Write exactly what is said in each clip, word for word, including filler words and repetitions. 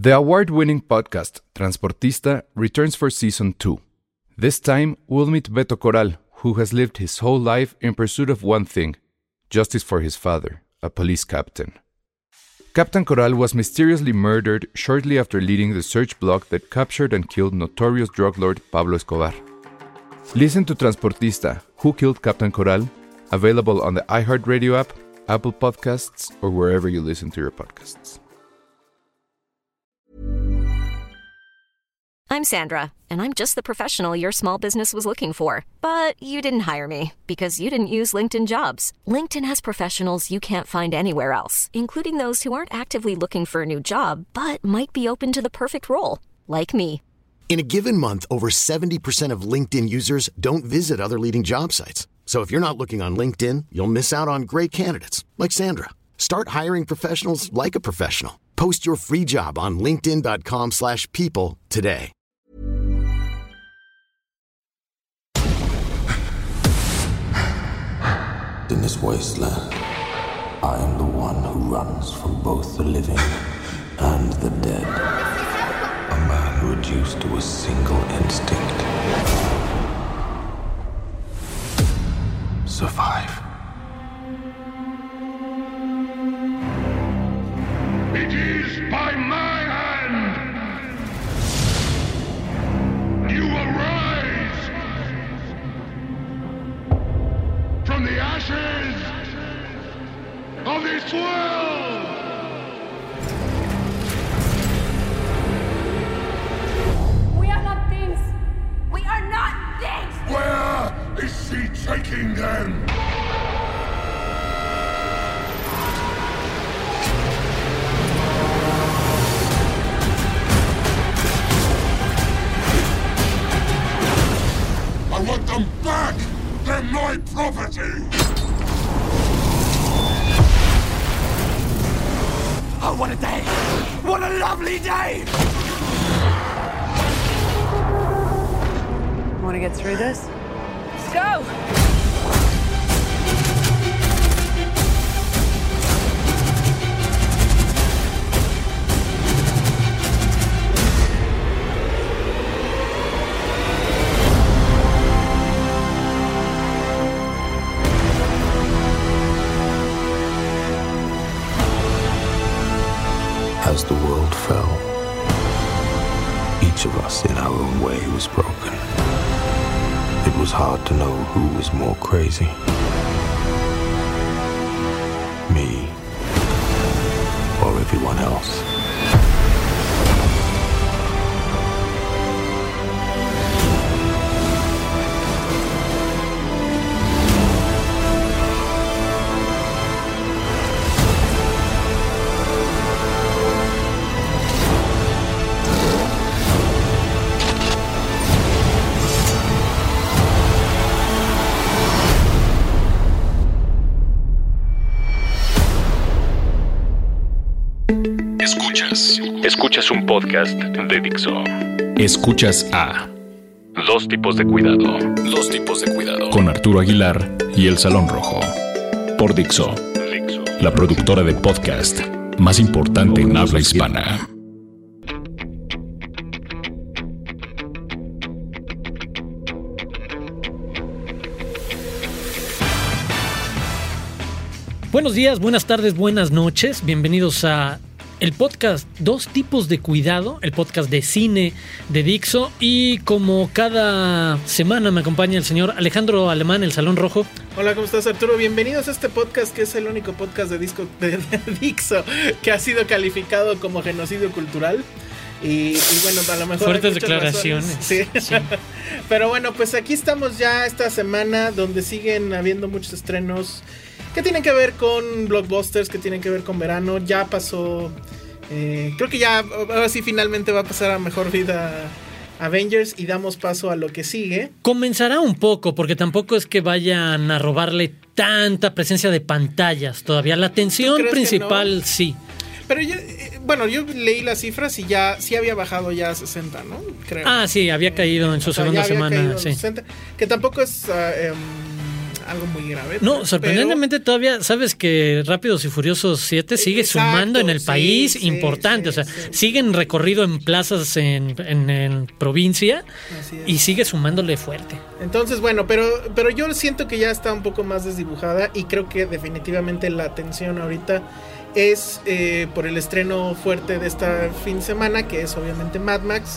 The award-winning podcast Transportista returns for season two. This time, we'll meet Beto Corral, who has lived his whole life in pursuit of one thing: justice for his father, a police captain. Captain Corral was mysteriously murdered shortly after leading the search block that captured and killed notorious drug lord Pablo Escobar. Listen to Transportista, Who Killed Captain Corral? Available on the iHeartRadio app, Apple Podcasts, or wherever you listen to your podcasts. I'm Sandra, and I'm just the professional your small business was looking for. But you didn't hire me because you didn't use LinkedIn Jobs. LinkedIn has professionals you can't find anywhere else, including those who aren't actively looking for a new job, but might be open to the perfect role, like me. In a given month, over seventy percent of LinkedIn users don't visit other leading job sites. So if you're not looking on LinkedIn, you'll miss out on great candidates like Sandra. Start hiring professionals like a professional. Post your free job on linkedin.com slash people today. In this wasteland, I am the one who runs from both the living and the dead. A man reduced to a single instinct. Survive. It is by my hand! You arise from the ashes of this world! We are not things! We are not things! Where is she taking them? I want them back! They're my property! Oh, what a day! What a lovely day! Want to get through this? Let's go! As the world fell, each of us in our own way was broken. It was hard to know who was more crazy. Me or everyone else. Escuchas. Escuchas un podcast de Dixo. Escuchas a Dos tipos de cuidado. Dos tipos de cuidado. Con Arturo Aguilar y El Salón Rojo. Por Dixo. Dixo. La productora de podcast más importante en habla hispana. Buenos días, buenas tardes, buenas noches. Bienvenidos a el podcast Dos tipos de cuidado, el podcast de cine de Dixo. Y como cada semana me acompaña el señor Alejandro Alemán, El Salón Rojo. Hola, ¿cómo estás, Arturo? Bienvenidos a este podcast que es el único podcast de, disco, de, de Dixo que ha sido calificado como genocidio cultural. Y, y bueno, a lo mejor fuertes declaraciones. Sí. Sí. Pero bueno, pues aquí estamos ya esta semana donde siguen habiendo muchos estrenos que tienen que ver con blockbusters, que tienen que ver con verano. Ya pasó, eh, creo que ya ahora sí finalmente va a pasar a mejor vida Avengers y damos paso a lo que sigue. Comenzará un poco, porque tampoco es que vayan a robarle tanta presencia de pantallas todavía. La atención principal no? Sí. Pero yo, eh, bueno, yo leí las cifras y ya sí había bajado ya a sesenta, ¿no? Creo. Ah, sí, había caído en su o sea, segunda ya había semana. Caído sí. sesenta, que tampoco es... Uh, um, algo muy grave. No, pero, sorprendentemente pero, todavía, sabes que Rápidos y Furiosos siete sigue exacto, sumando en el país, sí, importante, sí, o sea, sí. siguen recorrido en plazas en, en, en provincia y sigue sumándole fuerte. Entonces, bueno, pero, pero yo siento que ya está un poco más desdibujada y creo que definitivamente la atención ahorita es eh, por el estreno fuerte de esta fin de semana, que es obviamente Mad Max,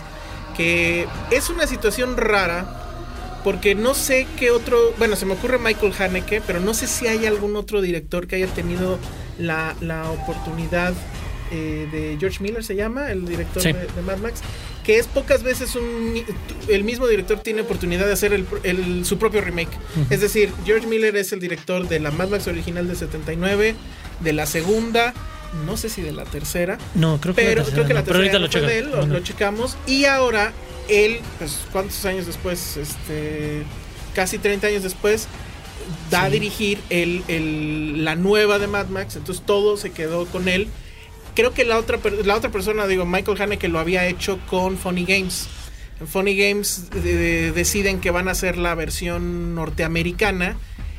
que es una situación rara porque no sé qué otro, bueno, se me ocurre Michael Haneke, pero no sé si hay algún otro director que haya tenido la, la oportunidad eh, de George Miller, se llama, el director sí. de, de Mad Max, que es pocas veces un, el mismo director tiene oportunidad de hacer el, el, su propio remake. Uh-huh. Es decir, George Miller es el director de la Mad Max original de setenta y nueve, de la segunda, no sé si de la tercera. No, creo que pero, la tercera, creo que no, la tercera pero ahorita no lo, fue checa. de él, lo, no. lo checamos. Y ahora él, pues, ¿cuántos años después? Este, casi treinta años después, da sí. a dirigir el, el, la nueva de Mad Max. Entonces todo se quedó con él. Creo que la otra, la otra persona, digo, Michael Haneke lo había hecho con Funny Games. En Funny Games de, deciden que van a hacer la versión norteamericana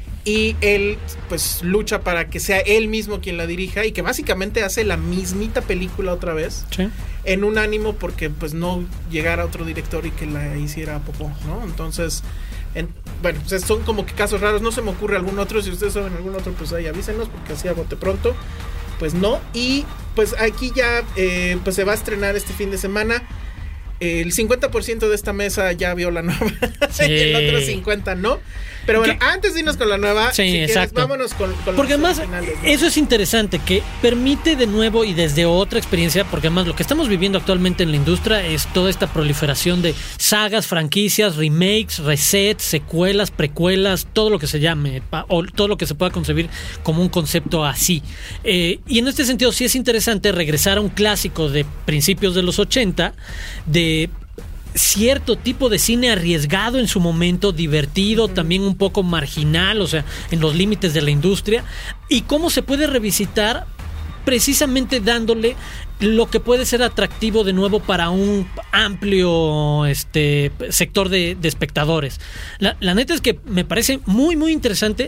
y él pues lucha para que sea él mismo quien la dirija y que básicamente hace la mismita película otra vez, sí. en un ánimo porque pues no llegara otro director y que la hiciera popó, ¿no? Entonces, en, bueno, pues son como que casos raros. No se me ocurre algún otro. Si ustedes saben algún otro, pues ahí avísenos, porque así a bote pronto pues no. Y pues aquí ya eh, pues se va a estrenar este fin de semana. El cincuenta por ciento de esta mesa ya vio la nueva, sí. y el otro cincuenta por ciento no. Pero bueno, ¿qué? Antes de irnos con la nueva, sí, si quieres, exacto. vámonos con, con porque los además finales, ¿no? Eso es interesante, que permite de nuevo y desde otra experiencia, porque además lo que estamos viviendo actualmente en la industria es toda esta proliferación de sagas, franquicias, remakes, resets, secuelas, precuelas, todo lo que se llame, o todo lo que se pueda concebir como un concepto así. Eh, y en este sentido sí es interesante regresar a un clásico de principios de los ochenta, de cierto tipo de cine arriesgado en su momento, divertido, uh-huh. también un poco marginal, o sea, en los límites de la industria, y cómo se puede revisitar precisamente dándole lo que puede ser atractivo de nuevo para un amplio este sector de, de espectadores. La, la neta es que me parece muy, muy interesante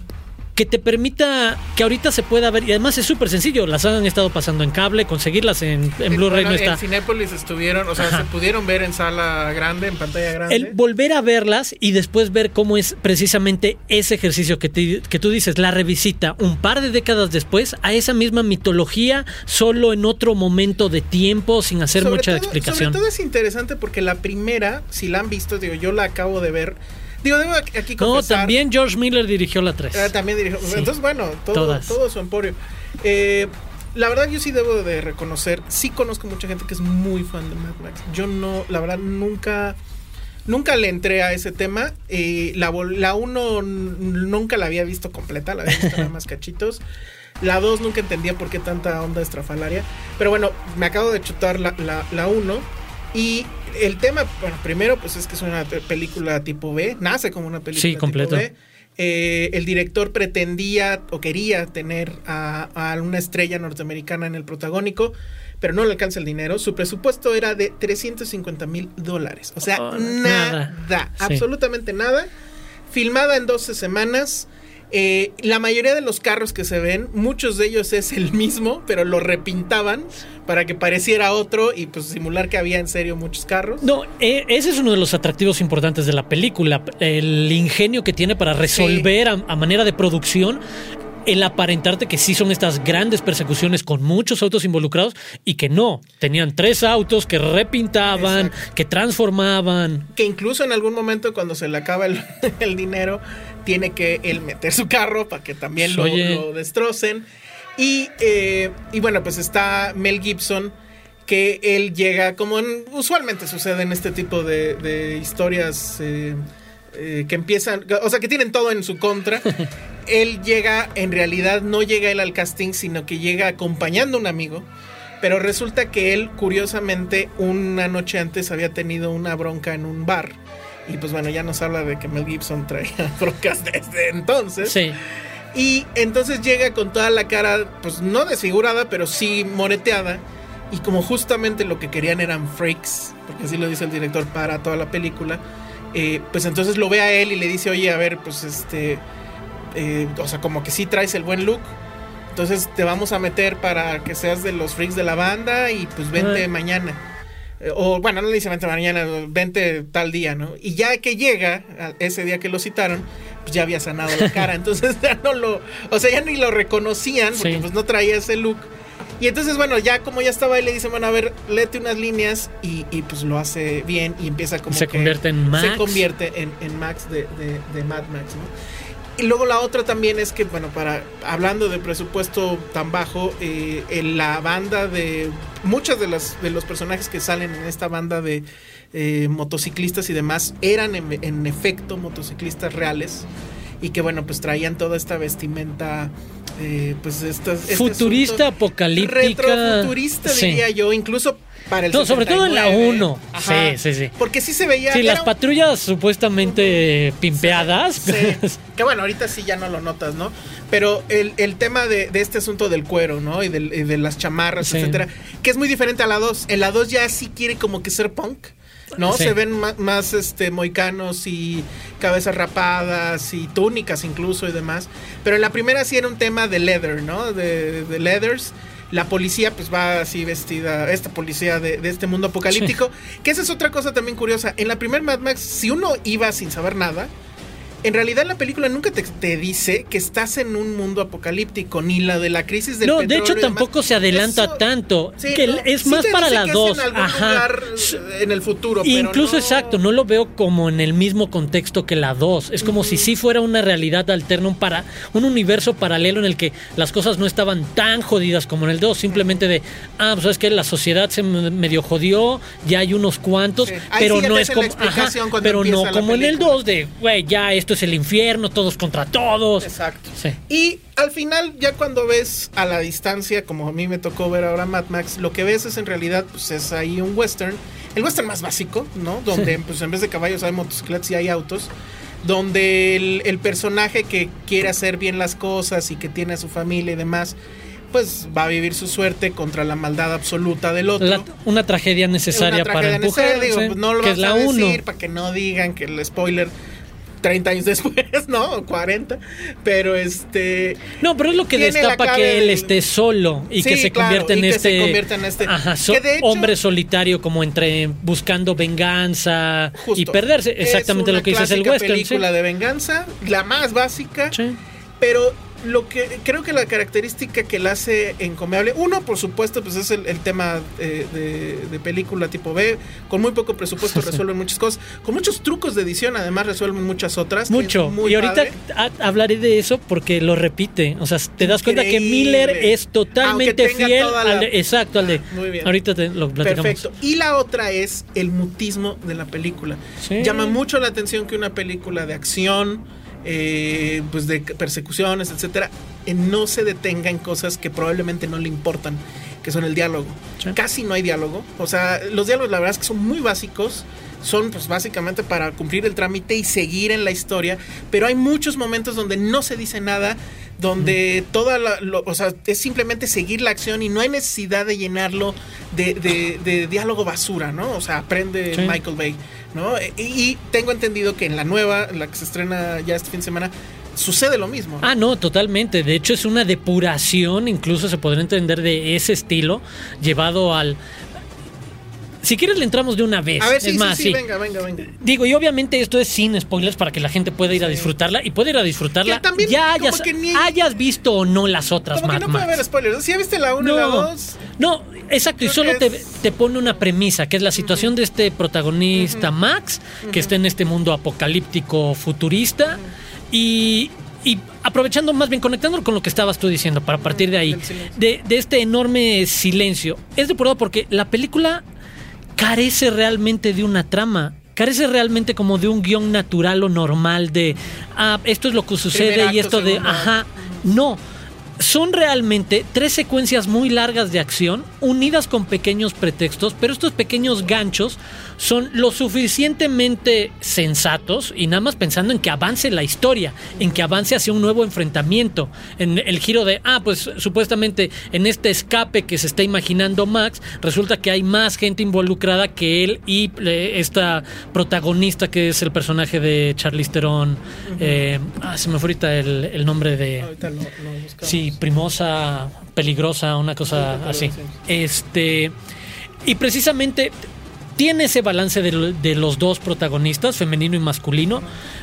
que te permita que ahorita se pueda ver, y además es súper sencillo, las han estado pasando en cable, conseguirlas en, en Blu-ray bueno, no está. En Cinépolis estuvieron, o sea, Ajá. se pudieron ver en sala grande, en pantalla grande. El volver a verlas y después ver cómo es precisamente ese ejercicio que, te, que tú dices, la revisita un par de décadas después a esa misma mitología, solo en otro momento de tiempo, sin hacer sobre mucha todo, explicación. Sobre todo es interesante porque la primera, si la han visto, digo, yo la acabo de ver. Digo, debo aquí confesar. No, también George Miller dirigió la tres. Eh, también dirigió. Sí. Entonces, bueno, todo, todo su emporio. Eh, la verdad, yo sí debo de reconocer, sí conozco mucha gente que es muy fan de Mad Max. Yo no, la verdad, nunca, nunca le entré a ese tema. Eh, la, la uno nunca la había visto completa, la había visto nada más cachitos. La dos nunca entendía por qué tanta onda estrafalaria. Pero bueno, me acabo de chutar la, la, la uno. Y el tema, bueno, primero pues es que es una película tipo B, nace como una película sí, tipo completo. B. Eh, el director pretendía o quería tener a, a una estrella norteamericana en el protagónico, pero no le alcanza el dinero. Su presupuesto era de trescientos cincuenta mil dólares. O sea, oh, nada, nada sí. absolutamente nada. Filmada en doce semanas. Eh, la mayoría de los carros que se ven, muchos de ellos es el mismo, pero lo repintaban para que pareciera otro y pues simular que había en serio muchos carros. No, eh, ese es uno de los atractivos importantes de la película, el ingenio que tiene para resolver sí. a, a manera de producción, el aparentarte que sí son estas grandes persecuciones con muchos autos involucrados y que no, tenían tres autos que repintaban, Exacto. que transformaban. Que incluso en algún momento cuando se le acaba el, el dinero, tiene que él meter su carro para que también lo, lo destrocen. Y, eh, y bueno, pues está Mel Gibson, que él llega, como en, usualmente sucede en este tipo de, de historias eh, eh, que empiezan, o sea, que tienen todo en su contra. Él llega, en realidad no llega él al casting, sino que llega acompañando a un amigo. Pero resulta que él, curiosamente, una noche antes había tenido una bronca en un bar. Y pues bueno, ya nos habla de que Mel Gibson traía broncas desde entonces. Sí. Y entonces llega con toda la cara, pues no desfigurada, pero sí moreteada. Y como justamente lo que querían eran freaks, porque así lo dice el director para toda la película, eh, pues entonces lo ve a él y le dice, oye, a ver, pues este, eh, o sea, como que sí traes el buen look, entonces te vamos a meter para que seas de los freaks de la banda y pues vente uh-huh. mañana. Eh, o bueno, no le dice vente mañana, vente tal día, ¿no? Y ya que llega, ese día que lo citaron, pues ya había sanado la cara, entonces ya no lo, o sea, ya ni lo reconocían porque sí. pues no traía ese look. Y entonces, bueno, ya como ya estaba ahí, le dicen, bueno, a ver, léete unas líneas y, y pues lo hace bien y empieza como se que... convierte en Max. Se convierte en, en Max de, de, de Mad Max, ¿no? Y luego la otra también es que, bueno, para hablando de presupuesto tan bajo, eh, en la banda de... Muchos de, las, de los personajes que salen en esta banda de eh, motociclistas y demás eran en, en efecto motociclistas reales y que, bueno, pues traían toda esta vestimenta... Eh, pues estas, este futurista, apocalíptica, retrofuturista diría sí. yo, incluso para el no, sobre todo en la uno. Sí, sí, sí. Porque sí se veía. Sí, las un... patrullas supuestamente uh-huh. pimpeadas. Sí, sí. Que bueno, ahorita sí ya no lo notas, ¿no? Pero el, el tema de, de este asunto del cuero, ¿no? Y de, y de las chamarras, sí. etcétera, que es muy diferente a la dos. En la dos ya sí quiere como que ser punk. ¿No? Sí. Se ven más, más este moicanos y cabezas rapadas y túnicas incluso y demás. Pero en la primera sí era un tema de leather, ¿no? De, de leathers. La policía pues va así vestida, esta policía de, de este mundo apocalíptico. Sí. Que esa es otra cosa también curiosa. En la primera Mad Max, si uno iba sin saber nada, en realidad la película nunca te, te dice que estás en un mundo apocalíptico, ni la de la crisis del no, petróleo. No, de hecho tampoco se adelanta Eso, tanto. Sí, que no, es sí más para las dos. En algún Ajá. lugar en el futuro. Incluso pero no... exacto, no lo veo como en el mismo contexto que la dos. Es como uh-huh. si sí fuera una realidad alterna, un, para, un universo paralelo en el que las cosas no estaban tan jodidas como en el dos. Simplemente de, ah, pues sabes que la sociedad se medio jodió, ya hay unos cuantos, sí. pero sí no es como, ajá, pero no como en el dos de, güey, ya esto es el infierno, todos contra todos. Exacto. Sí. Y al final, ya cuando ves a la distancia, como a mí me tocó ver ahora Mad Max, lo que ves es en realidad, pues es ahí un western, el western más básico, ¿no? Donde sí. pues en vez de caballos hay motocicletas y hay autos, donde el, el personaje que quiere hacer bien las cosas y que tiene a su familia y demás, pues va a vivir su suerte contra la maldad absoluta del otro. La, una tragedia necesaria una tragedia para empujar, necesaria, digo, sí, pues no lo que vas es la a decir uno. Para que no digan que el spoiler treinta años después, ¿no? cuarenta, pero este... No, pero es lo que destapa que él esté solo y sí, que se claro, convierte en que este... se convierta en este... Ajá, so, que de hecho, hombre solitario como entre buscando venganza justo, y perderse. Exactamente lo que dices el western. Es una película ¿sí? de venganza, la más básica, sí. pero... Lo que creo que la característica que la hace encomiable, uno, por supuesto, pues es el, el tema eh, de, de película tipo B, con muy poco presupuesto resuelven muchas cosas, con muchos trucos de edición, además resuelven muchas otras. Mucho, y ahorita a, hablaré de eso porque lo repite, o sea, te das Increíble. Cuenta que Miller es totalmente fiel la... al de, exacto, al de, muy bien. Ahorita te lo platicamos. Perfecto, y la otra es el mutismo de la película. Sí. Llama mucho la atención que una película de acción, Eh, pues de persecuciones, etcétera, eh, no se detenga en cosas que probablemente no le importan, que son el diálogo. Sí. Casi no hay diálogo, o sea, los diálogos la verdad es que son muy básicos, son pues básicamente para cumplir el trámite y seguir en la historia, pero hay muchos momentos donde no se dice nada, donde mm. toda la, lo, o sea, es simplemente seguir la acción y no hay necesidad de llenarlo de, de, de diálogo basura, ¿no? O sea, aprende sí. Michael Bay, ¿no? Y, y tengo entendido que en la nueva, la que se estrena ya este fin de semana, sucede lo mismo, ¿no? Ah, no, totalmente. De hecho, es una depuración, incluso se podría entender de ese estilo, llevado al... Si quieres le entramos de una vez. A ver, sí, es más, sí, sí, sí. venga, venga, venga. Digo, y obviamente esto es sin spoilers para que la gente pueda ir sí. a disfrutarla y puede ir a disfrutarla. También, ya hayas, ni... hayas visto o no las otras Como Mad que no Max. puede haber spoilers. ¿Sí viste la uno no, y la dos? No, exacto. Creo y solo te, es... te pone una premisa, que es la situación uh-huh. de este protagonista uh-huh. Max, uh-huh. que está en este mundo apocalíptico futurista uh-huh. y... Y aprovechando, más bien conectándolo con lo que estabas tú diciendo, para partir de ahí, de, de este enorme silencio. Es depurado porque la película carece realmente de una trama, carece realmente como de un guión natural o normal de, ah, esto es lo que sucede y esto de, ajá, no. son realmente tres secuencias muy largas de acción, unidas con pequeños pretextos, pero estos pequeños ganchos son lo suficientemente sensatos y nada más pensando en que avance la historia, en que avance hacia un nuevo enfrentamiento, en el giro de, ah, pues supuestamente en este escape que se está imaginando Max, resulta que hay más gente involucrada que él y eh, esta protagonista que es el personaje de Charlize Theron. Uh-huh. eh, ah, se me fue ahorita el, el nombre de... Ahorita lo, lo buscamos. Sí, Primosa, Peligrosa, una cosa sí, así. Sí. Este, y precisamente tiene ese balance de, de los dos protagonistas, femenino y masculino,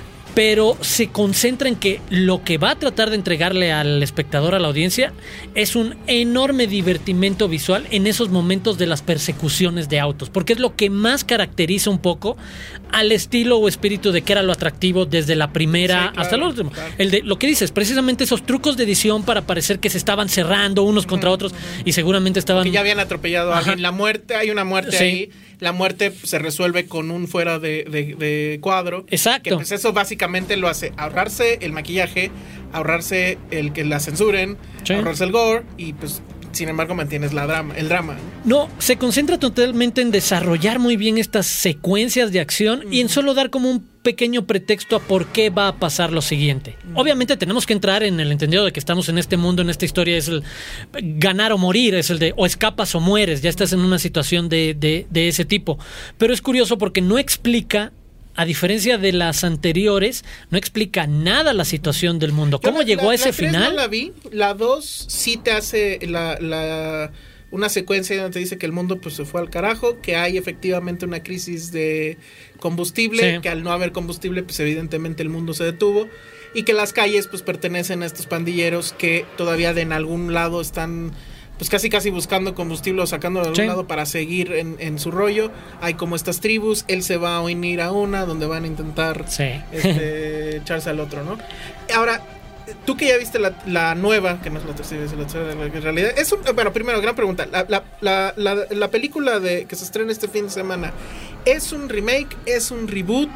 pero se concentra en que lo que va a tratar de entregarle al espectador, a la audiencia, es un enorme divertimento visual en esos momentos de las persecuciones de autos, porque es lo que más caracteriza un poco al estilo o espíritu de que era lo atractivo desde la primera, sí, claro, hasta la última. Claro. El de lo que dices, precisamente esos trucos de edición para parecer que se estaban cerrando unos contra uh-huh, otros uh-huh. y seguramente estaban... Que ya habían atropellado a alguien. La muerte, hay una muerte sí. ahí. La muerte se resuelve con un fuera de, de, de cuadro. Exacto. Que pues eso básicamente lo hace ahorrarse el maquillaje, ahorrarse el que la censuren, sí. ahorrarse el gore y pues sin embargo mantienes la drama, el drama. No, se concentra totalmente en desarrollar muy bien estas secuencias de acción uh-huh. y en solo dar como un pequeño pretexto a por qué va a pasar lo siguiente. Uh-huh. Obviamente tenemos que entrar en el entendido de que estamos en este mundo, en esta historia, es el ganar o morir, es el de o escapas o mueres, ya estás en una situación de, de, de ese tipo. Pero es curioso porque no explica, a diferencia de las anteriores, no explica nada la situación del mundo. ¿Cómo la, llegó la, a ese la tres final? No la vi. La dos sí te hace la, la, una secuencia donde te dice que el mundo pues se fue al carajo, que hay efectivamente una crisis de combustible, sí. que al no haber combustible pues evidentemente el mundo se detuvo y que las calles pues pertenecen a estos pandilleros que todavía de en algún lado están... pues casi casi buscando combustible o sacándolo de algún sí. lado para seguir en, en su rollo. Hay como estas tribus, él se va a unir a una donde van a intentar sí. este, echarse al otro, ¿no? Ahora, tú que ya viste la, la nueva, que no es la tercera, es la tercera, en realidad es un, bueno, primero, gran pregunta, la, la, la, la, la película de que se estrena este fin de semana, ¿es un remake? ¿Es un reboot?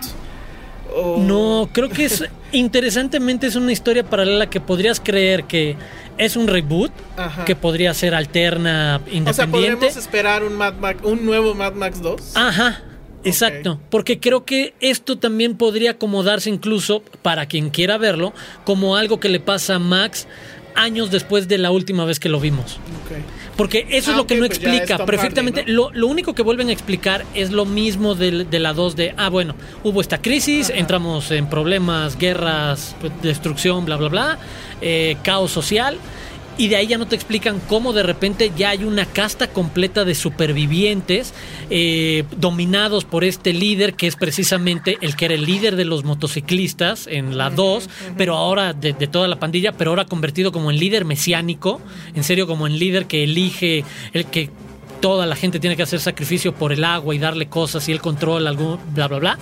O... No, creo que es interesantemente es una historia paralela que podrías creer que es un reboot, ajá. que podría ser alterna, independiente. O sea, ¿podremos esperar un Mad Max, un nuevo Mad Max dos? Ajá, exacto, okay. Porque creo que esto también podría acomodarse incluso, para quien quiera verlo, como algo que le pasa a Max años después de la última vez que lo vimos. Okay. Porque eso ah, es lo que okay, no pues explica perfectamente. Hardy, ¿no? Lo, lo único que vuelven a explicar es lo mismo de, de la dos de, ah, bueno, hubo esta crisis, ajá. entramos en problemas, guerras, destrucción, bla, bla, bla, eh, caos social. Y de ahí ya no te explican cómo de repente ya hay una casta completa de supervivientes eh, dominados por este líder que es precisamente el que era el líder de los motociclistas en la dos, uh-huh, uh-huh. pero ahora de, de toda la pandilla, pero ahora convertido como en líder mesiánico, en serio como en líder que elige, el que toda la gente tiene que hacer sacrificio por el agua y darle cosas y él controla algo, bla, bla, bla.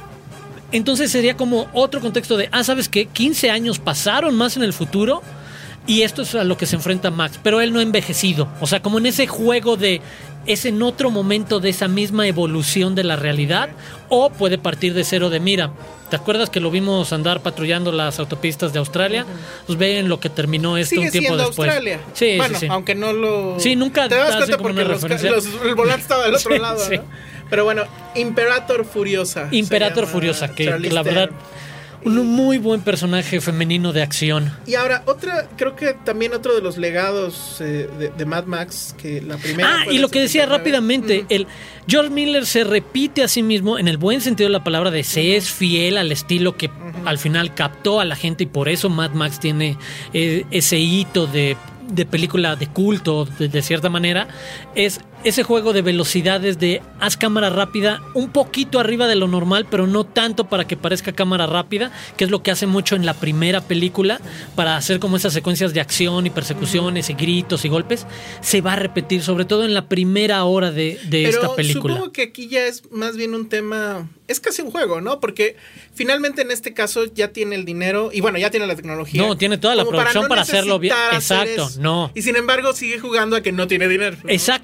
Entonces sería como otro contexto de, ah, ¿sabes qué? quince años pasaron más en el futuro. Y esto es a lo que se enfrenta Max, pero él no ha envejecido. O sea, como en ese juego de... es en otro momento de esa misma evolución de la realidad, o puede partir de cero de, mira, ¿te acuerdas que lo vimos andar patrullando las autopistas de Australia? Pues ven lo que terminó esto. Sigue un tiempo siendo después. Australia. Sí, bueno, sí, sí. aunque no lo... Sí, nunca te das cuenta como porque una los, referencia. Los, el volante estaba del otro sí, lado, sí. ¿no? Pero bueno, Imperator Furiosa. Imperator Furiosa, que, que la verdad... un muy buen personaje femenino de acción. Y ahora, otra, creo que también otro de los legados eh, de, de Mad Max, que la primera... Ah, y lo que decía rápidamente, uh-huh. el George Miller se repite a sí mismo, en el buen sentido de la palabra, de se es fiel al estilo que uh-huh. al final captó a la gente, y por eso Mad Max tiene eh, ese hito de, de película de culto, de, de cierta manera, es ese juego de velocidades de haz cámara rápida un poquito arriba de lo normal, pero no tanto para que parezca cámara rápida, que es lo que hace mucho en la primera película, para hacer como esas secuencias de acción y persecuciones y gritos y golpes. Se va a repetir, sobre todo en la primera hora de, de esta película. Pero supongo que aquí ya es más bien un tema, es casi un juego, ¿no? Porque finalmente en este caso ya tiene el dinero y bueno, ya tiene la tecnología. No, tiene toda la producción para, no para hacerlo bien. Exacto, no. Y sin embargo sigue jugando a que no tiene dinero, ¿no? Exacto, exacto.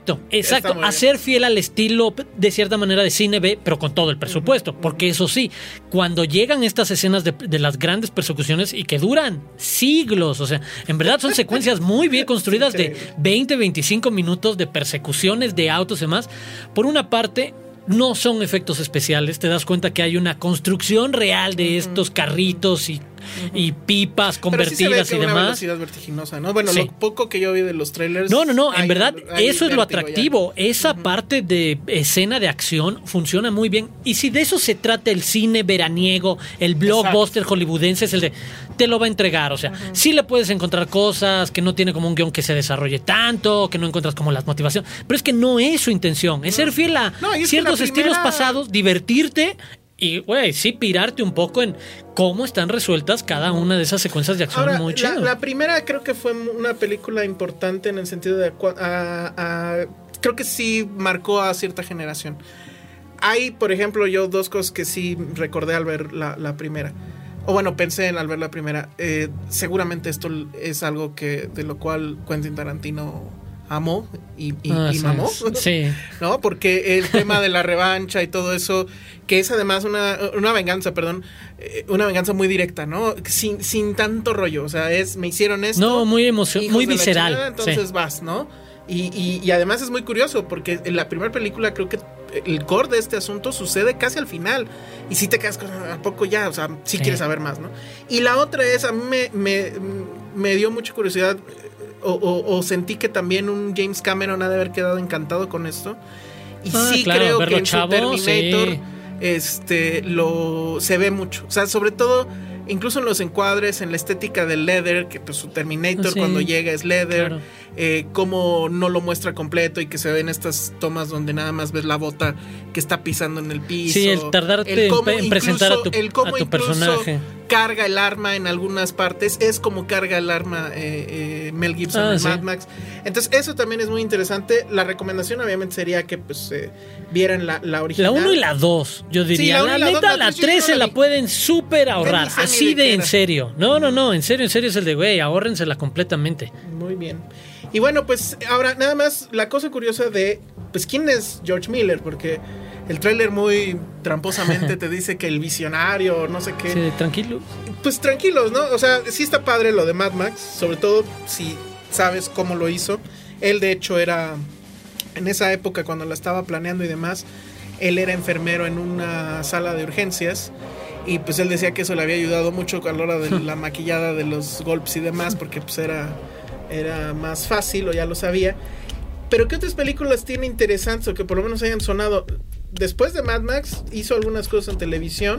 exacto, hacer fiel al estilo de cierta manera de cine B, pero con todo el presupuesto, uh-huh. porque eso sí, cuando llegan estas escenas de, de las grandes persecuciones y que duran siglos, o sea, en verdad son secuencias muy bien construidas de veinte, veinticinco minutos de persecuciones de autos y demás. Por una parte, no son efectos especiales, te das cuenta que hay una construcción real de estos carritos y, uh-huh. y pipas convertidas Pero sí se ve que y demás. Una velocidad vertiginosa, ¿no? Bueno, sí. Lo poco que yo vi de los trailers. No, no, no, en verdad, eso es lo atractivo. Ya. Esa uh-huh. parte de escena de acción funciona muy bien. Y si de eso se trata el cine veraniego, el blockbuster Exacto. hollywoodense, es el de te lo va a entregar. O sea, uh-huh. sí le puedes encontrar cosas que no tiene como un guión que se desarrolle tanto, que no encuentras como las motivaciones. Pero es que no es su intención, es ser fiel a no, ciertos primera... estilos pasados, divertirte y, güey, sí, pirarte un poco en cómo están resueltas cada una de esas secuencias de acción. Ahora, muy chido. La, la primera creo que fue una película importante en el sentido de a, a, creo que sí marcó a cierta generación. Hay, por ejemplo, yo dos cosas que sí recordé al ver la, la primera. O bueno, pensé en al ver la primera. Eh, seguramente esto es algo que de lo cual Quentin Tarantino amó y, y, ah, y sí, mamó. Sí. ¿No? Porque el tema de la revancha y todo eso, que es además una, una venganza, perdón, una venganza muy directa, ¿no? Sin, sin tanto rollo. O sea, es me hicieron esto. No, muy emocional, muy visceral. Chingada, entonces sí. vas, ¿no? Y, y, y además es muy curioso porque en la primera película creo que el core de este asunto sucede casi al final y si te quedas con a poco ya, o sea, sí, sí quieres saber más, ¿no? Y la otra es, a mí me, me, me dio mucha curiosidad o, o, o sentí que también un James Cameron ha de haber quedado encantado con esto y ah, sí claro, creo que en chavo, su Terminator sí. este, lo, se ve mucho, o sea, sobre todo incluso en los encuadres, en la estética del leather, que pues su Terminator sí, cuando llega es leather, claro. eh, cómo no lo muestra completo y que se ven estas tomas donde nada más ves la bota que está pisando en el piso. Sí, el tardarte el cómo en, en presentar a tu, el cómo a tu personaje. Carga el arma en algunas partes, es como carga el arma eh, eh, Mel Gibson ah, en sí. Mad Max. Entonces eso también es muy interesante. La recomendación obviamente sería que pues eh, vieran la, la original. La uno y la dos, yo diría. Sí, la, la neta, la tres se la pueden súper ahorrar. Así de, de en serio. No, no, no, en serio, en serio es el de güey, ahórrensela completamente. Muy bien. Y bueno, pues ahora nada más la cosa curiosa de pues quién es George Miller, porque el tráiler muy tramposamente te dice que el visionario, no sé qué. Sí, tranquilos. Pues tranquilos, ¿no? O sea, sí está padre lo de Mad Max, sobre todo si sabes cómo lo hizo. Él de hecho era, en esa época cuando la estaba planeando y demás, él era enfermero en una sala de urgencias. Y pues él decía que eso le había ayudado mucho a la hora de la maquillada de los golpes y demás, porque pues era, era más fácil o ya lo sabía. Pero ¿qué otras películas tiene interesantes o que por lo menos hayan sonado? Después de Mad Max hizo algunas cosas en televisión.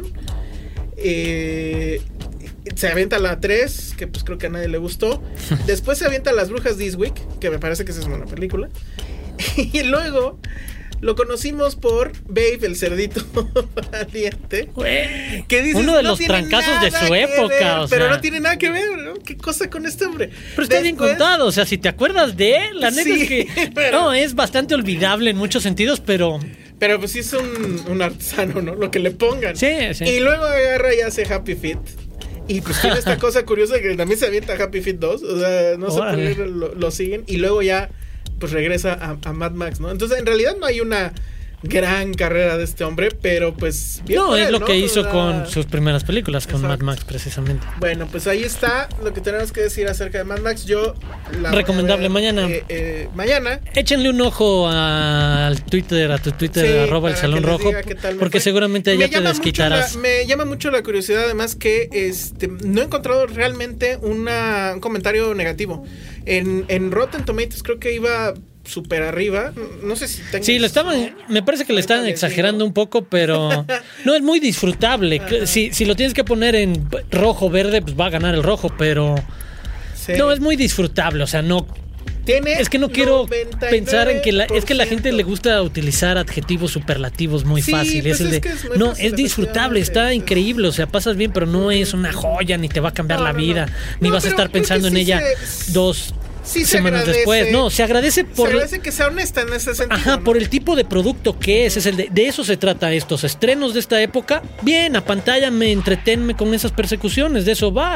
Eh, se avienta la tres, que pues creo que a nadie le gustó. Después se avienta Las Brujas de Eastwick, que me parece que esa es una película. Y luego lo conocimos por Babe, el cerdito valiente. Que dices, uno de no los trancazos de su época. Ver, o sea. Pero no tiene nada que ver, ¿no? ¿Qué cosa con este hombre? Pero está Después, bien contado. O sea, si te acuerdas de él, la neta sí, es que. Pero, no, es bastante olvidable en muchos sentidos, pero. Pero pues sí es un, un artesano, ¿no? Lo que le pongan. Sí, sí. Y luego agarra y hace Happy Feet. Y pues tiene esta cosa curiosa que también se avienta Happy Feet dos. O sea, no sé por qué lo, lo siguen. Y luego ya pues regresa a, a Mad Max, ¿no? Entonces en realidad no hay una gran carrera de este hombre, pero pues bien no, es él, lo ¿no? que hizo o sea, con sus primeras películas, con Exacto. Mad Max precisamente. Bueno, pues ahí está lo que tenemos que decir acerca de Mad Max. Yo la recomendable ver, mañana eh, eh, mañana échenle un ojo al Twitter, a tu Twitter, sí, arroba el Salón Rojo, porque seguramente ya te desquitarás. La, me llama mucho la curiosidad además que este no he encontrado realmente una, un comentario negativo en, en Rotten Tomatoes. Creo que iba súper arriba, no sé si tengo... Sí, lo estaban, me parece que le están exagerando un poco, pero no, es muy disfrutable. Si, si lo tienes que poner en rojo, verde, pues va a ganar el rojo, pero sí. No, es muy disfrutable, o sea, no... Tiene es que no quiero pensar en que la, es que a la gente le gusta utilizar adjetivos superlativos muy sí, fácil. Pues es el de, es que es no, es disfrutable, está sí. increíble, o sea, pasas bien, pero no es una joya, ni te va a cambiar no, la vida, no, no. ni no, vas a estar pensando en sí ella se... dos... Sí, semanas agradece, después, no, se agradece por... Se agradece que sea honesta en ese sentido. Ajá, ¿no? por el tipo de producto que es, es el de, de eso se trata estos estrenos de esta época. Bien, a pantalla me entretenme con esas persecuciones, de eso va. Es,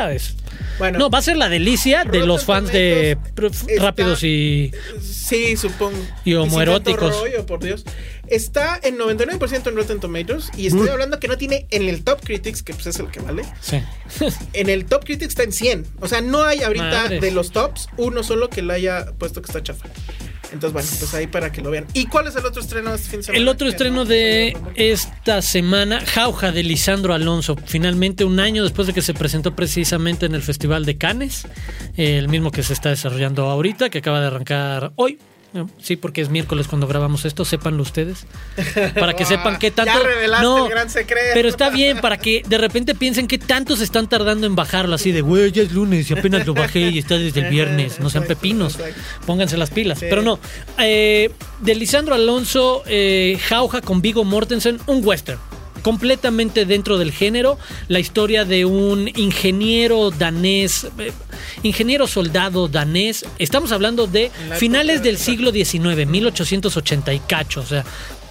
Bueno, no, va a ser la delicia de los fans de está, Rápidos y... Sí, supongo. Y homoeróticos. Rollo, por Dios. Está en noventa y nueve por ciento en Rotten Tomatoes. Y estoy uh. hablando que no tiene en el Top Critics, que pues es el que vale. Sí. En el Top Critics está en cien. O sea, no hay ahorita Madres. de los tops uno solo que le haya puesto que está chafa. Entonces, bueno, pues ahí para que lo vean. ¿Y cuál es el otro estreno de este fin de semana? El otro estreno no, de esta semana, Jauja, de Lisandro Alonso. Finalmente, un año después de que se presentó precisamente en el Festival de Cannes, el mismo que se está desarrollando ahorita, que acaba de arrancar hoy. Sí, porque es miércoles cuando grabamos esto, sépanlo ustedes. Para que sepan qué tanto. Ya revelaste no, el gran secreto. Pero está bien, para que de repente piensen qué tanto se están tardando en bajarlo. Así de, güey, ya es lunes y apenas lo bajé y está desde el viernes. No sean pepinos, pónganse las pilas. Sí. Pero no, eh, de Lisandro Alonso, eh, Jauja con Viggo Mortensen, un western. Completamente dentro del género, la historia de un ingeniero danés, eh, ingeniero soldado danés. Estamos hablando de finales del siglo diecinueve, mil ochocientos ochenta y cacho. O sea,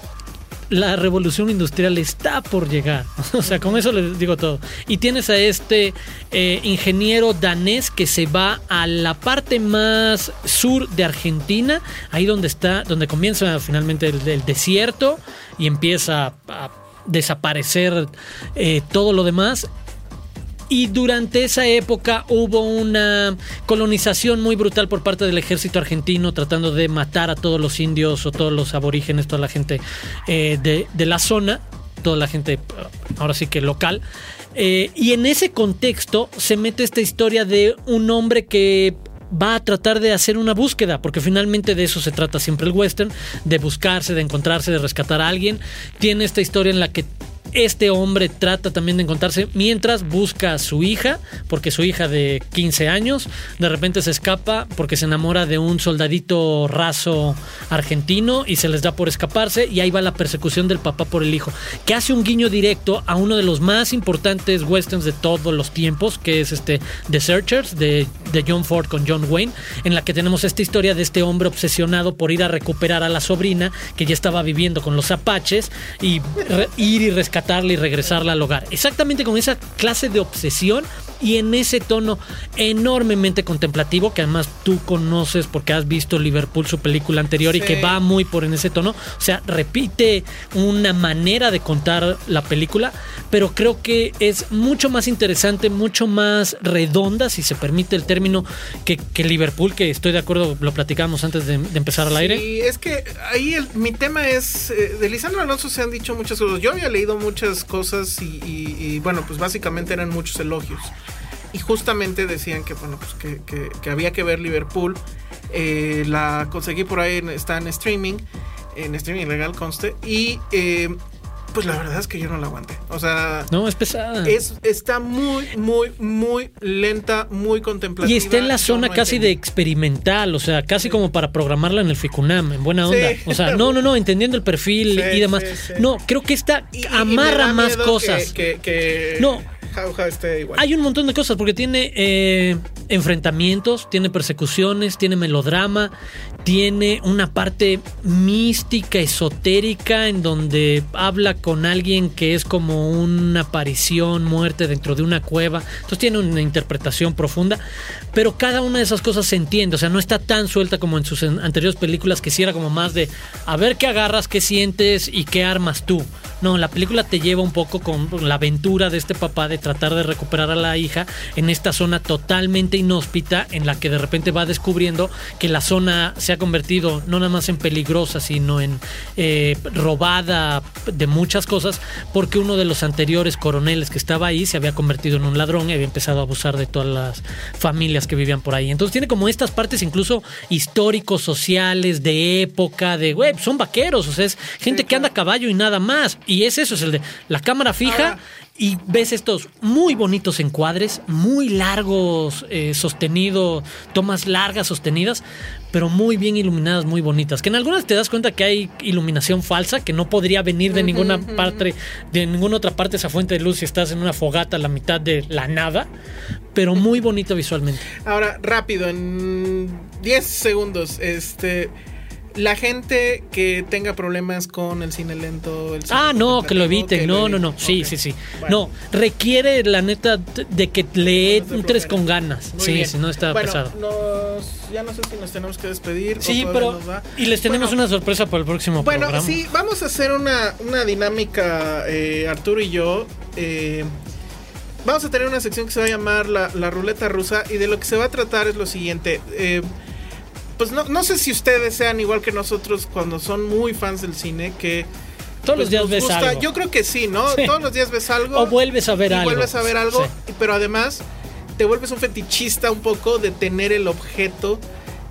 la revolución industrial está por llegar. O sea, con eso les digo todo. Y tienes a este eh, ingeniero danés que se va a la parte más sur de Argentina, ahí donde está, donde comienza finalmente el, el desierto y empieza a desaparecer eh, todo lo demás. Y durante esa época hubo una colonización muy brutal por parte del ejército argentino, tratando de matar a todos los indios o todos los aborígenes, toda la gente eh, de, de la zona, toda la gente ahora sí que local. Eh, y en ese contexto se mete esta historia de un hombre que va a tratar de hacer una búsqueda, porque finalmente de eso se trata siempre el western, de buscarse, de encontrarse, de rescatar a alguien. Tiene esta historia en la que este hombre trata también de encontrarse mientras busca a su hija, porque su hija de quince años de repente se escapa porque se enamora de un soldadito raso argentino y se les da por escaparse, y ahí va la persecución del papá por el hijo, que hace un guiño directo a uno de los más importantes westerns de todos los tiempos, que es este The Searchers de, de John Ford con John Wayne, en la que tenemos esta historia de este hombre obsesionado por ir a recuperar a la sobrina que ya estaba viviendo con los apaches y re, ir y rescatar y regresarla al hogar. Exactamente con esa clase de obsesión y en ese tono enormemente contemplativo, que además tú conoces porque has visto Liverpool, su película anterior, sí, y que va muy por en ese tono. O sea, repite una manera de contar la película, pero creo que es mucho más interesante, mucho más redonda, si se permite el término, que, que Liverpool, que estoy de acuerdo, lo platicamos antes de, de empezar al aire. Sí, es que ahí el, mi tema es, eh, de Lisandro Alonso se han dicho muchas cosas. Yo había leído muchas cosas y, y, y bueno, pues básicamente eran muchos elogios. Y justamente decían que, bueno, pues que, que, que había que ver Liverpool. Eh, la conseguí por ahí, está en streaming, en streaming legal, conste. Y eh, pues la verdad es que yo no la aguanté. O sea, no, es pesada. Es, está muy, muy, muy lenta, muy contemplativa. Y está en la zona no casi entendí. de experimental, o sea, casi sí. como para programarla en el Ficunam, en buena onda. Sí. O sea, no, no, no, entendiendo el perfil sí, y demás. Sí, sí. No, creo que esta y, amarra y más cosas. Que, que, que... No. Jauja esté igual. Hay un montón de cosas porque tiene eh, enfrentamientos, tiene persecuciones, tiene melodrama, tiene una parte mística, esotérica, en donde habla con alguien que es como una aparición, muerte dentro de una cueva. Entonces tiene una interpretación profunda, pero cada una de esas cosas se entiende. O sea, no está tan suelta como en sus anteriores películas, que sí era como más de a ver qué agarras, qué sientes y qué armas tú. No, la película te lleva un poco con la aventura de este papá de tratar de recuperar a la hija en esta zona totalmente inhóspita, en la que de repente va descubriendo que la zona se ha convertido no nada más en peligrosa, sino en eh, robada de muchas cosas, porque uno de los anteriores coroneles que estaba ahí se había convertido en un ladrón y había empezado a abusar de todas las familias que vivían por ahí. Entonces tiene como estas partes incluso históricos, sociales, de época, de güey, son vaqueros, o sea, es gente sí, que anda a caballo y nada más. Y es eso, es el de la cámara fija. Ahora, y ves estos muy bonitos encuadres, muy largos, eh, sostenidos, tomas largas, sostenidas, pero muy bien iluminadas, muy bonitas. Que en algunas te das cuenta que hay iluminación falsa, que no podría venir de ninguna uh-huh, parte, de ninguna otra parte esa fuente de luz si estás en una fogata a la mitad de la nada, pero muy bonito visualmente. Ahora, rápido, en diez segundos, este... La gente que tenga problemas con el cine lento, el cine Ah, no, que lo eviten. que No, lo no, no. Sí, okay. sí, sí. Bueno. No, requiere la neta de que le entres con ganas. Muy sí, bien. Si no está bueno, pesado. Nos, ya no sé si nos tenemos que despedir. Sí, pero. Y les tenemos bueno, una sorpresa para el próximo bueno, programa. Bueno, sí, vamos a hacer una, una dinámica, eh, Arturo y yo. Eh, vamos a tener una sección que se va a llamar la, la ruleta rusa. Y de lo que se va a tratar es lo siguiente. Eh, Pues no, no sé si ustedes sean igual que nosotros cuando son muy fans del cine, que todos pues, los días ves gusta. algo. Yo creo que sí, ¿no? Sí. Todos los días ves algo. O vuelves a ver y algo. Vuelves a ver algo, sí. Pero además te vuelves un fetichista un poco de tener el objeto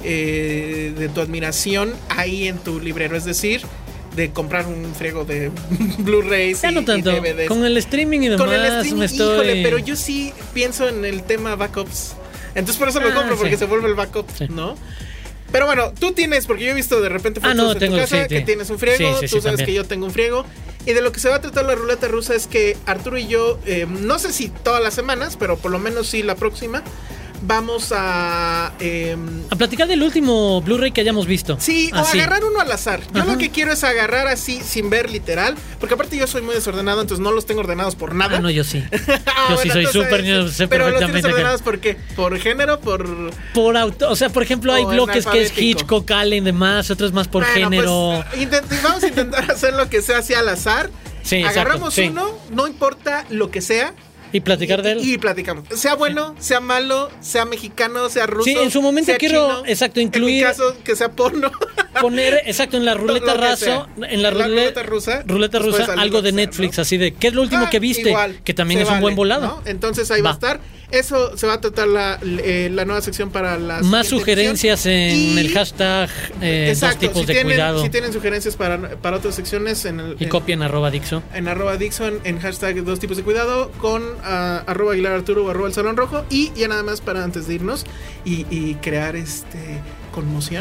eh, de tu admiración ahí en tu librero. Es decir, de comprar un friego de Blu-rays ya y, no tanto. y D V Ds. Con el streaming y demás. Con el streaming, me estoy... híjole, pero yo sí pienso en el tema backups. Entonces por eso ah, lo compro, sí. porque se vuelve el backup, sí. ¿no? Pero bueno, tú tienes, porque yo he visto de repente fotos ah, no, en tengo, tu casa sí, que sí. tienes un friego, sí, sí, tú sí, sabes también. que yo tengo un friego. Y de lo que se va a tratar la ruleta rusa es que Arturo y yo, eh, no sé si todas las semanas, pero por lo menos sí la próxima, vamos a... Eh, a platicar del último Blu-ray que hayamos visto. Sí, ah, o sí. agarrar uno al azar. Yo Ajá. lo que quiero es agarrar así, sin ver literal, porque aparte yo soy muy desordenado, entonces no los tengo ordenados por nada. Ah, no, yo sí. ah, yo bueno, sí soy súper, yo sé pero perfectamente. ¿los tienes ordenados por qué? ¿Por género? ¿Por...? Por auto, o sea, por ejemplo, hay bloques que es Hitchcock, Allen, demás, otros más por bueno, género. Pues, intent- vamos a intentar hacer lo que sea así al azar. Sí, agarramos exacto, uno, sí. no importa lo que sea. Y platicar y, de él. Y platicamos. Sea bueno, sí. sea malo, sea mexicano, sea ruso. Sí, en su momento quiero, chino, exacto, incluir. En mi caso, que sea porno. Poner, exacto, en la ruleta raso, en la, la ruleta, ruleta rusa, ruleta rusa algo de Netflix, sea, ¿no? Así de, ¿qué es lo último ah, que viste? Igual, que también es vale, un buen volado. ¿no? Entonces ahí va. va a estar. Eso se va a tratar la, eh, la nueva sección para las. Más sugerencias en y, el hashtag eh, exacto, dos tipos si de tienen, cuidado. Si tienen sugerencias para, para otras secciones en el. Y en, copien arroba Dixo. En arroba Dixo, en, en hashtag dos tipos de cuidado, con uh, arroba Aguilar Arturo o arroba el Salón Rojo. Y ya nada más para antes de irnos y, y crear este conmoción.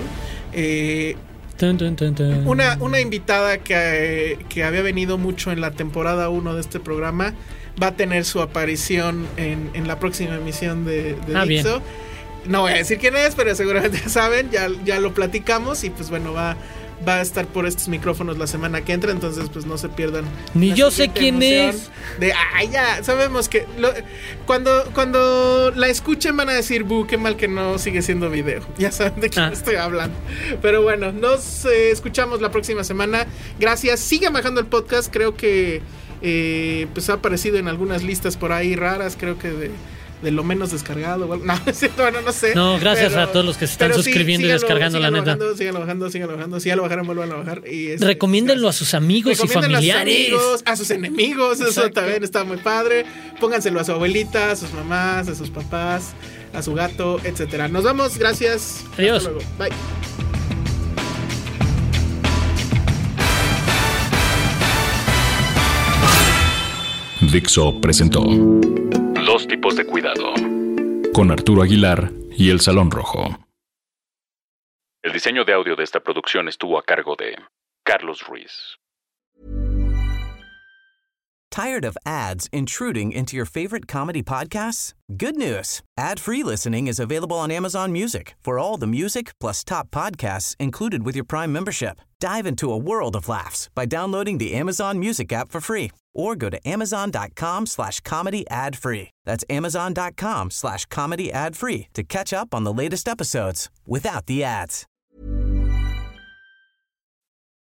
Eh, Dun, dun, dun, dun. Una, una invitada que, que había venido mucho en la temporada uno de este programa va a tener su aparición en, en la próxima emisión de, de ah, Dixo. No voy a decir quién es, pero seguramente ya saben, ya, ya lo platicamos y pues bueno, va, va a estar por estos micrófonos la semana que entra, entonces pues no se pierdan. Ni yo sé quién es. De, ay, ya, sabemos que lo, cuando, cuando la escuchen van a decir, buh, qué mal que no sigue siendo video. Ya saben de quién ah. estoy hablando. Pero bueno, nos eh, escuchamos la próxima semana. Gracias, sigan bajando el podcast, creo que eh, pues ha aparecido en algunas listas por ahí raras, creo que de... de lo menos descargado. Bueno, no, bueno, no sé. No, gracias pero, a todos los que se están suscribiendo sí, y descargando, la neta. Bajando, síganlo bajando, síganlo bajando. Si ya lo bajaron, vuelvan a bajar. Y este, recomiéndenlo a sus amigos y familiares. A sus, amigos, a sus enemigos. Exacto. Eso también está muy padre. Pónganselo a su abuelita, a sus mamás, a sus papás, a su gato, etcétera. Nos vamos. Gracias. Adiós. Hasta luego. Bye. Dixo presentó Dos tipos de cuidado con Arturo Aguilar y El Salón Rojo. El diseño de audio de esta producción estuvo a cargo de Carlos Ruiz. Tired of ads intruding into your favorite comedy podcasts? Good news. Ad-free listening is available on Amazon Music for all the music plus top podcasts included with your Prime membership. Dive into a world of laughs by downloading the Amazon Music app for free or go to amazon.com slash comedy ad free. That's amazon.com slash comedy ad free to catch up on the latest episodes without the ads.